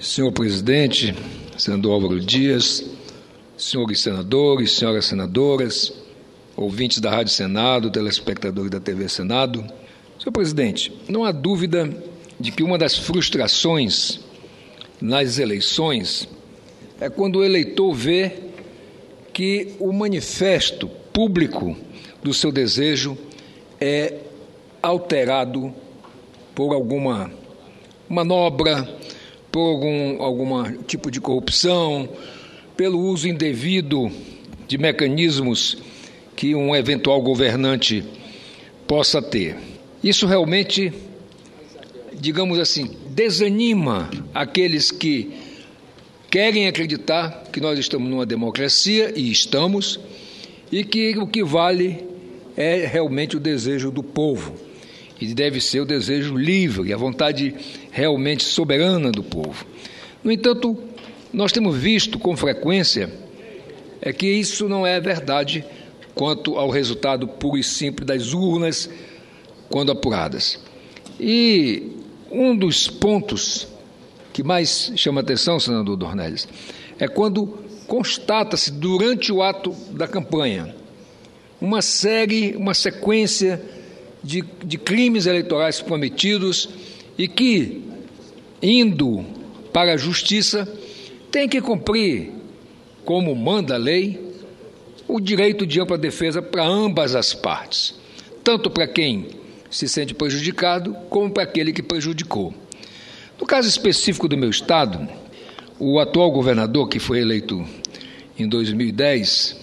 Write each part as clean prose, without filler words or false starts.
Senhor presidente, senador Álvaro Dias, senhores senadores, senhoras senadoras, ouvintes da Rádio Senado, telespectadores da TV Senado. Senhor presidente, não há dúvida de que uma das frustrações nas eleições é quando o eleitor vê que o manifesto público do seu desejo é alterado por alguma manobra, por algum tipo de corrupção, pelo uso indevido de mecanismos que um eventual governante possa ter. Isso realmente, digamos assim, desanima aqueles que querem acreditar que nós estamos numa democracia, e estamos, e que o que vale é realmente o desejo do povo. E deve ser o desejo livre, a vontade realmente soberana do povo. No entanto, nós temos visto com frequência que isso não é verdade quanto ao resultado puro e simples das urnas quando apuradas. E um dos pontos que mais chama atenção, senador Dornelles, é quando constata-se durante o ato da campanha uma sequência de crimes eleitorais cometidos e que, indo para a justiça, tem que cumprir, como manda a lei, o direito de ampla defesa para ambas as partes, tanto para quem se sente prejudicado, como para aquele que prejudicou. No caso específico do meu estado, o atual governador, que foi eleito em 2010,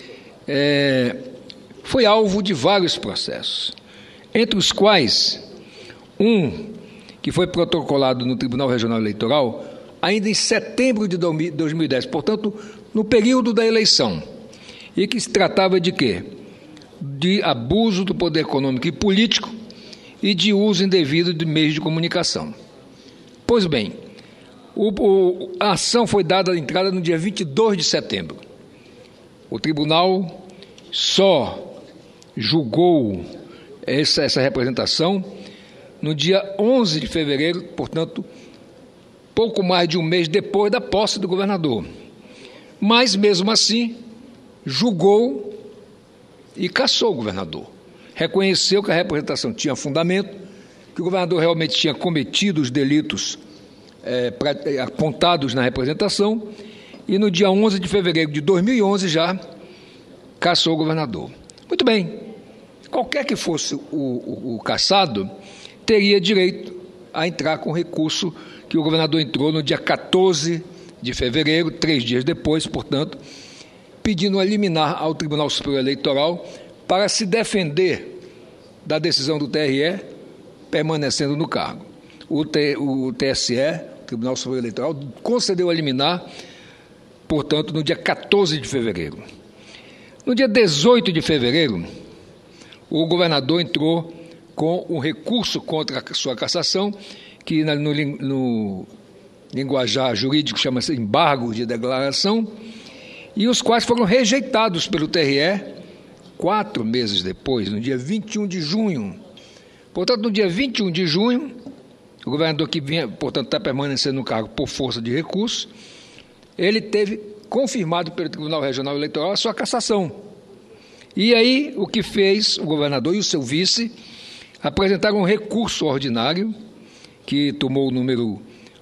foi alvo de vários processos, entre os quais um que foi protocolado no Tribunal Regional Eleitoral ainda em setembro de 2010, portanto, no período da eleição, e que se tratava de quê? De abuso do poder econômico e político e de uso indevido de meios de comunicação. Pois bem, a ação foi dada a entrada no dia 22 de setembro. O tribunal só julgou essa representação no dia 11 de fevereiro, portanto, pouco mais de um mês depois da posse do governador. Mas, mesmo assim, julgou e cassou o governador. Reconheceu que a representação tinha fundamento, que o governador realmente tinha cometido os delitos apontados na representação, e no dia 11 de fevereiro de 2011 já cassou o governador. Muito bem. Qualquer que fosse o cassado, teria direito a entrar com recurso que o governador entrou no dia 14 de fevereiro, 3 dias depois, portanto, pedindo a liminar ao Tribunal Superior Eleitoral para se defender da decisão do TRE, permanecendo no cargo. O TSE, Tribunal Superior Eleitoral, concedeu a liminar, portanto, no dia 14 de fevereiro. No dia 18 de fevereiro, o governador entrou com um recurso contra a sua cassação, que no linguajar jurídico chama-se embargo de declaração, e os quais foram rejeitados pelo TRE 4 meses depois, no dia 21 de junho. Portanto, no dia 21 de junho, o governador que vinha, portanto, está permanecendo no cargo por força de recurso, ele teve confirmado pelo Tribunal Regional Eleitoral a sua cassação. E aí, o que fez o governador e o seu vice apresentaram um recurso ordinário, que tomou o número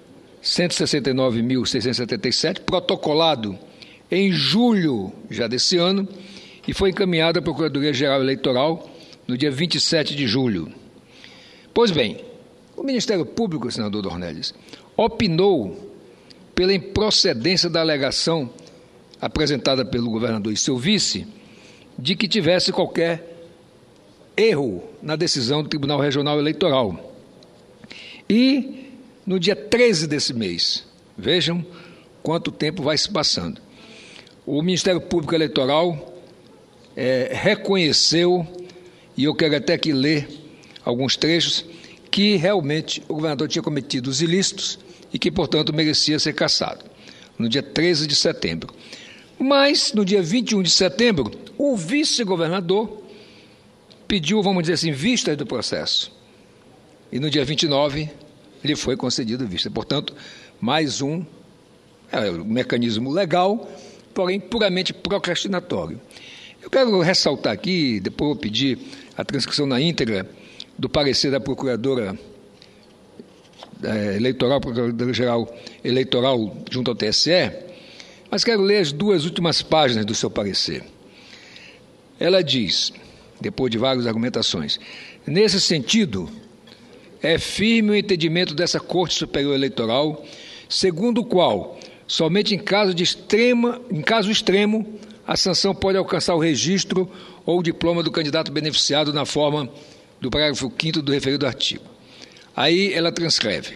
169.677, protocolado em julho já desse ano, e foi encaminhado à Procuradoria-Geral Eleitoral no dia 27 de julho. Pois bem, o Ministério Público, senador Dornelles, opinou pela improcedência da alegação apresentada pelo governador e seu vice, de que tivesse qualquer erro na decisão do Tribunal Regional Eleitoral. E, no dia 13 desse mês, vejam quanto tempo vai se passando, o Ministério Público Eleitoral reconheceu, e eu quero até aqui ler alguns trechos, que realmente o governador tinha cometido os ilícitos e que, portanto, merecia ser cassado, no dia 13 de setembro. Mas, no dia 21 de setembro, o vice-governador pediu, vamos dizer assim, vista do processo. E no dia 29, lhe foi concedido vista. Portanto, Mais um mecanismo legal, porém puramente procrastinatório. Eu quero ressaltar aqui, depois vou pedir a transcrição na íntegra do parecer da Procuradora Eleitoral, Procuradora-Geral Eleitoral junto ao TSE, mas quero ler as 2 últimas páginas do seu parecer. Ela diz, depois de várias argumentações, nesse sentido, é firme o entendimento dessa Corte Superior Eleitoral, segundo o qual, somente em caso extremo, a sanção pode alcançar o registro ou o diploma do candidato beneficiado na forma do parágrafo 5º do referido artigo. Aí ela transcreve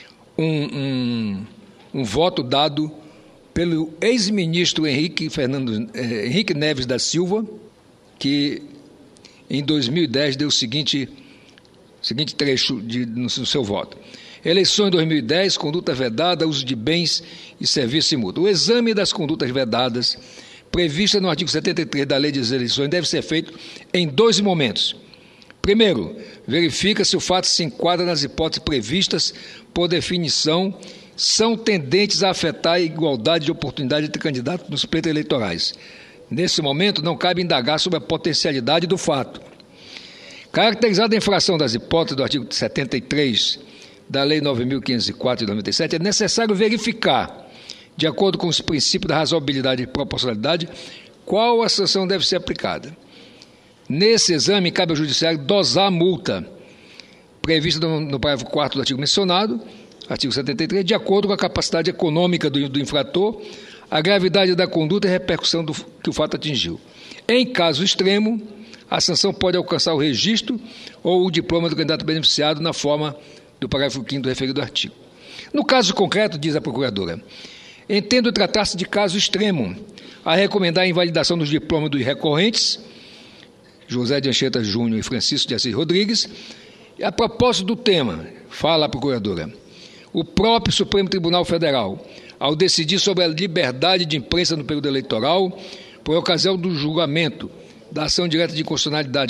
um voto dado pelo ex-ministro Henrique Neves da Silva, que em 2010 deu o seguinte trecho no seu voto. Eleições 2010, conduta vedada, uso de bens e serviços e multa. O exame das condutas vedadas, prevista no artigo 73 da Lei das Eleições, deve ser feito em 2 momentos. Primeiro, verifica se o fato se enquadra nas hipóteses previstas por definição, são tendentes a afetar a igualdade de oportunidade entre candidatos nos pleitos eleitorais. Nesse momento, não cabe indagar sobre a potencialidade do fato. Caracterizada a infração das hipóteses do artigo 73 da Lei 9.504 de 97, é necessário verificar, de acordo com os princípios da razoabilidade e proporcionalidade, qual a sanção deve ser aplicada. Nesse exame, cabe ao Judiciário dosar a multa prevista no parágrafo 4º do artigo mencionado, artigo 73, de acordo com a capacidade econômica do infrator, a gravidade da conduta e a repercussão que o fato atingiu. Em caso extremo, a sanção pode alcançar o registro ou o diploma do candidato beneficiado na forma do parágrafo 5º do referido artigo. No caso concreto, diz a Procuradora, entendo tratar-se de caso extremo, a recomendar a invalidação dos diplomas dos recorrentes, José de Anchieta Júnior e Francisco de Assis Rodrigues. A propósito do tema, fala a Procuradora, o próprio Supremo Tribunal Federal, ao decidir sobre a liberdade de imprensa no período eleitoral, por ocasião do julgamento da ação direta de inconstitucionalidade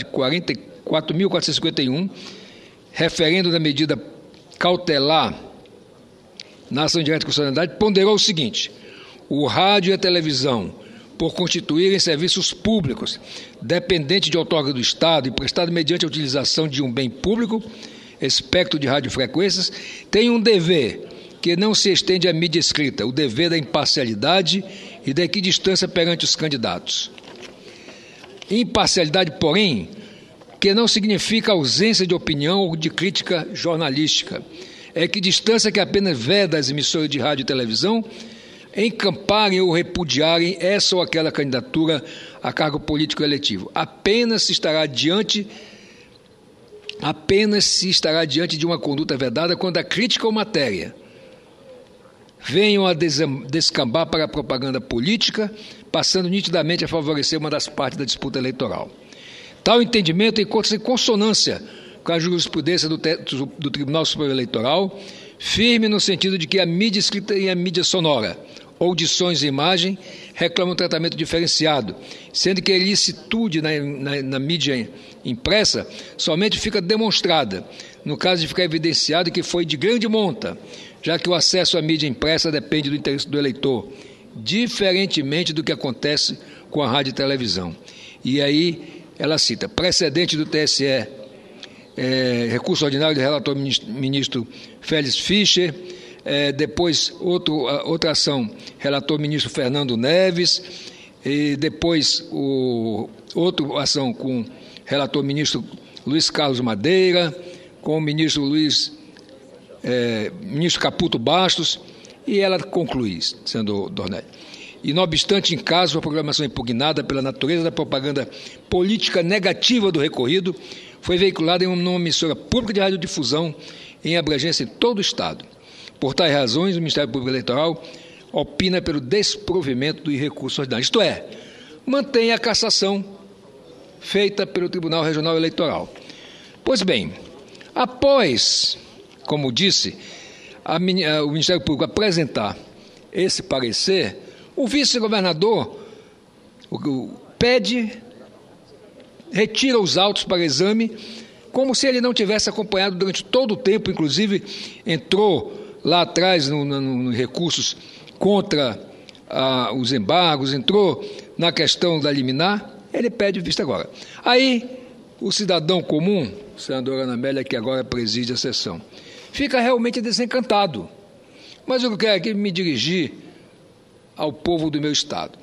44.451, referendo da medida cautelar na ação direta de inconstitucionalidade, ponderou o seguinte: o rádio e a televisão, por constituírem serviços públicos, dependentes de outorga do Estado e prestado mediante a utilização de um bem público, espectro de radiofrequências, têm um dever que não se estende à mídia escrita, o dever da imparcialidade e da equidistância perante os candidatos. Imparcialidade, porém, que não significa ausência de opinião ou de crítica jornalística. É equidistância que apenas veda as emissoras de rádio e televisão encamparem ou repudiarem essa ou aquela candidatura a cargo político eletivo. Apenas se estará diante de uma conduta vedada quando a crítica ou matéria venham a descambar para a propaganda política, passando nitidamente a favorecer uma das partes da disputa eleitoral. Tal entendimento encontra-se em consonância com a jurisprudência do Tribunal Superior Eleitoral, firme no sentido de que a mídia escrita e a mídia sonora, ou de sons e imagem, reclamam um tratamento diferenciado, sendo que a ilicitude na mídia impressa somente fica demonstrada, no caso de ficar evidenciado que foi de grande monta, já que o acesso à mídia impressa depende do interesse do eleitor, diferentemente do que acontece com a rádio e televisão. E aí ela cita precedente do TSE, recurso ordinário do relator ministro Félix Fischer, depois outra ação, relator ministro Fernando Neves, e depois outra ação com relator ministro Luiz Carlos Madeira, com o ministro ministro Caputo Bastos, e ela conclui, senador Dornelles. E, não obstante, em caso a programação impugnada pela natureza da propaganda política negativa do recorrido, foi veiculada em uma emissora pública de radiodifusão em abrangência em todo o Estado. Por tais razões, o Ministério Público Eleitoral opina pelo desprovimento do recurso ordinário. Isto é, mantém a cassação feita pelo Tribunal Regional Eleitoral. Pois bem, após, como disse, o Ministério Público apresentar esse parecer, o vice-governador retira os autos para exame, como se ele não tivesse acompanhado durante todo o tempo, inclusive entrou lá atrás no recursos contra os embargos, entrou na questão da liminar, ele pede vista agora. Aí, o cidadão comum, senadora Ana Amélia, que agora preside a sessão, fica realmente desencantado. Mas eu quero aqui me dirigir ao povo do meu estado.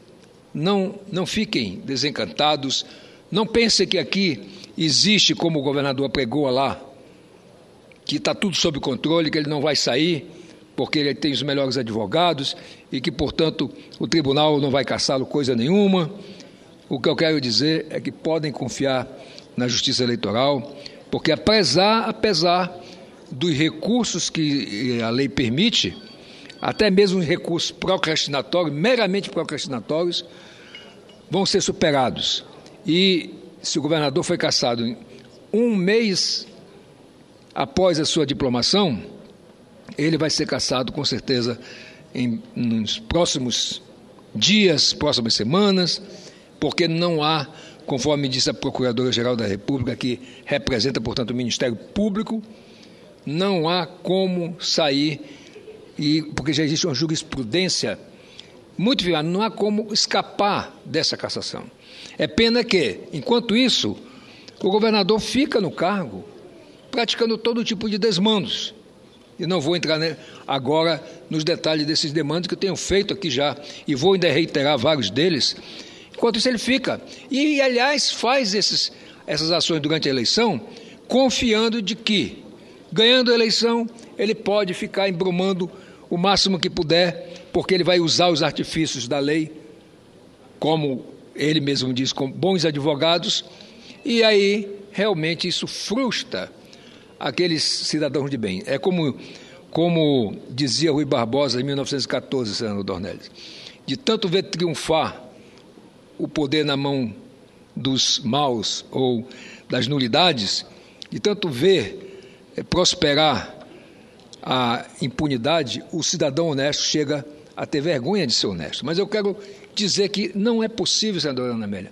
Não fiquem desencantados, não pensem que aqui existe, como o governador pregou lá, que está tudo sob controle, que ele não vai sair, porque ele tem os melhores advogados e que, portanto, o tribunal não vai caçá-lo coisa nenhuma. O que eu quero dizer é que podem confiar na Justiça Eleitoral, porque apesar dos recursos que a lei permite, até mesmo os recursos procrastinatórios, meramente procrastinatórios, vão ser superados. E se o governador foi cassado um mês após a sua diplomação, ele vai ser cassado com certeza nos próximos dias, próximas semanas, porque não há, conforme disse a Procuradora-Geral da República, que representa, portanto, o Ministério Público, não há como sair, porque já existe uma jurisprudência muito violenta, não há como escapar dessa cassação. É pena que, enquanto isso, o governador fica no cargo, praticando todo tipo de desmandos. E não vou entrar agora nos detalhes desses desmandos que eu tenho feito aqui já, e vou ainda reiterar vários deles. Enquanto isso ele fica. E, aliás, faz essas ações durante a eleição, confiando de que, ganhando a eleição, ele pode ficar embrumando o máximo que puder, porque ele vai usar os artifícios da lei, como ele mesmo diz, com bons advogados, e aí realmente isso frustra aqueles cidadãos de bem. É como dizia Rui Barbosa em 1914, senador Dornelles, de tanto ver triunfar o poder na mão dos maus ou das nulidades, de tanto ver prosperar a impunidade, o cidadão honesto chega a ter vergonha de ser honesto. Mas eu quero dizer que não é possível, senadora Ana Amélia,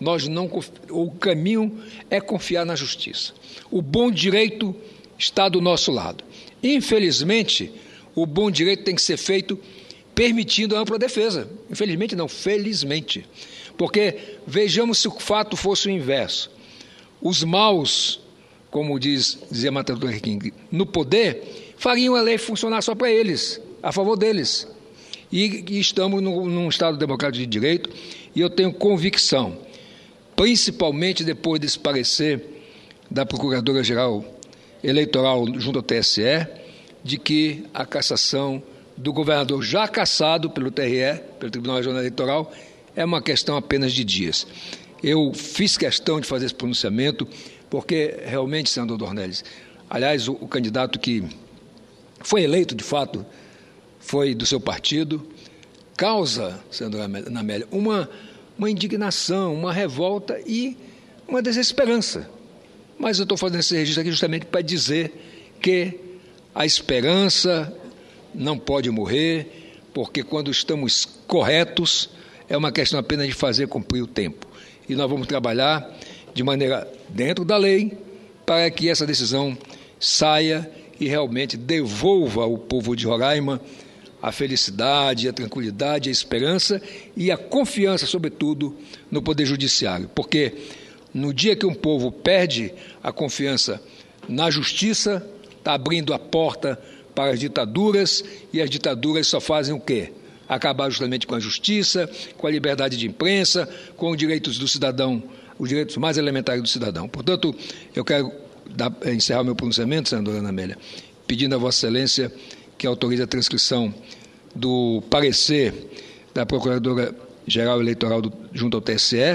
o caminho é confiar na justiça. O bom direito está do nosso lado. Infelizmente, o bom direito tem que ser feito permitindo a ampla defesa. Infelizmente não, felizmente. Porque vejamos se o fato fosse o inverso. Os maus, como dizia Martin Luther King, no poder, fariam a lei funcionar só para eles, a favor deles. E estamos num Estado democrático de direito, e eu tenho convicção, principalmente depois desse parecer da Procuradora-Geral Eleitoral junto ao TSE, de que a cassação do governador já cassado pelo TRE, pelo Tribunal Regional Eleitoral, é uma questão apenas de dias. Eu fiz questão de fazer esse pronunciamento, porque realmente, senador Dornelles, aliás, o candidato que foi eleito, de fato, foi do seu partido, causa, senadora Ana Amélia, uma indignação, uma revolta e uma desesperança. Mas eu estou fazendo esse registro aqui justamente para dizer que a esperança não pode morrer, porque quando estamos corretos, é uma questão apenas de fazer cumprir o tempo. E nós vamos trabalhar de maneira dentro da lei para que essa decisão saia e realmente devolva ao povo de Roraima a felicidade, a tranquilidade, a esperança e a confiança, sobretudo, no Poder Judiciário. Porque no dia que um povo perde a confiança na justiça, está abrindo a porta para as ditaduras, e as ditaduras só fazem o quê? Acabar justamente com a justiça, com a liberdade de imprensa, com os direitos do cidadão, os direitos mais elementares do cidadão. Portanto, eu quero encerrar meu pronunciamento, senadora Ana Amélia, pedindo a Vossa Excelência que autorize a transcrição do parecer da Procuradora-Geral Eleitoral junto ao TSE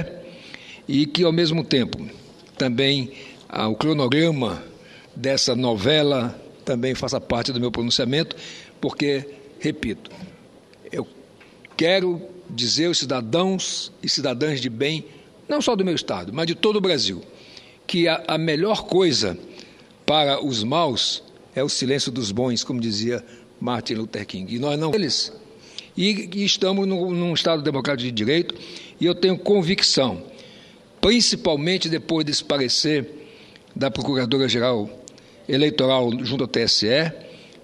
e que, ao mesmo tempo, também o cronograma dessa novela também faça parte do meu pronunciamento, porque, repito, eu quero dizer aos cidadãos e cidadãs de bem, não só do meu estado, mas de todo o Brasil, que a melhor coisa para os maus é o silêncio dos bons, como dizia Martin Luther King. E nós não eles. E estamos num Estado democrático de direito, e eu tenho convicção, principalmente depois desse parecer da Procuradora-Geral Eleitoral junto ao TSE,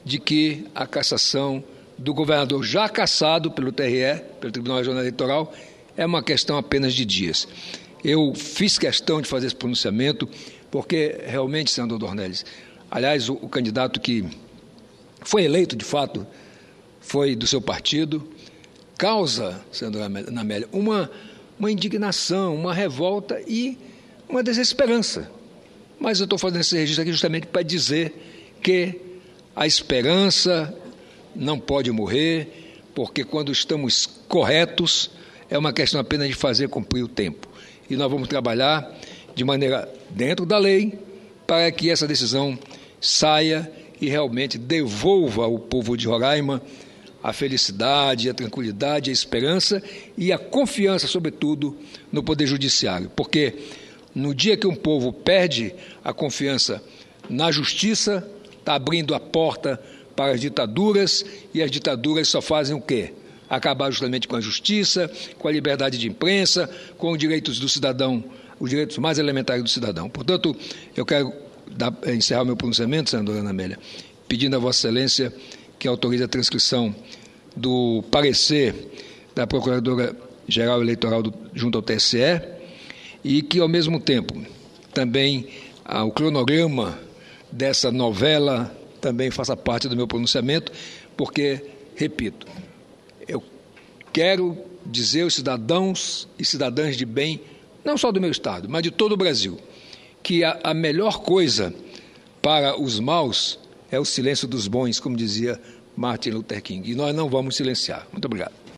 de que a cassação do governador já cassado pelo TRE, pelo Tribunal Regional Eleitoral, é uma questão apenas de dias. Eu fiz questão de fazer esse pronunciamento porque realmente, senador Dornelles, aliás, o candidato que foi eleito de fato foi do seu partido, causa, senadora Amélia, uma indignação, uma revolta e uma desesperança. Mas eu estou fazendo esse registro aqui justamente para dizer que a esperança não pode morrer, porque quando estamos corretos, é uma questão apenas de fazer cumprir o tempo. E nós vamos trabalhar de maneira dentro da lei para que essa decisão saia e realmente devolva ao povo de Roraima a felicidade, a tranquilidade, a esperança e a confiança, sobretudo, no Poder Judiciário. Porque no dia que um povo perde a confiança na justiça, está abrindo a porta para as ditaduras, e as ditaduras só fazem o quê? Acabar justamente com a justiça, com a liberdade de imprensa, com os direitos do cidadão, os direitos mais elementares do cidadão. Portanto, eu quero encerrar meu pronunciamento, senadora Ana Amélia, pedindo a Vossa Excelência que autorize a transcrição do parecer da Procuradora-Geral Eleitoral junto ao TSE e que, ao mesmo tempo, também o cronograma dessa novela também faça parte do meu pronunciamento, porque, repito, eu quero dizer aos cidadãos e cidadãs de bem, não só do meu estado, mas de todo o Brasil, que a melhor coisa para os maus é o silêncio dos bons, como dizia Martin Luther King, e nós não vamos silenciar. Muito obrigado.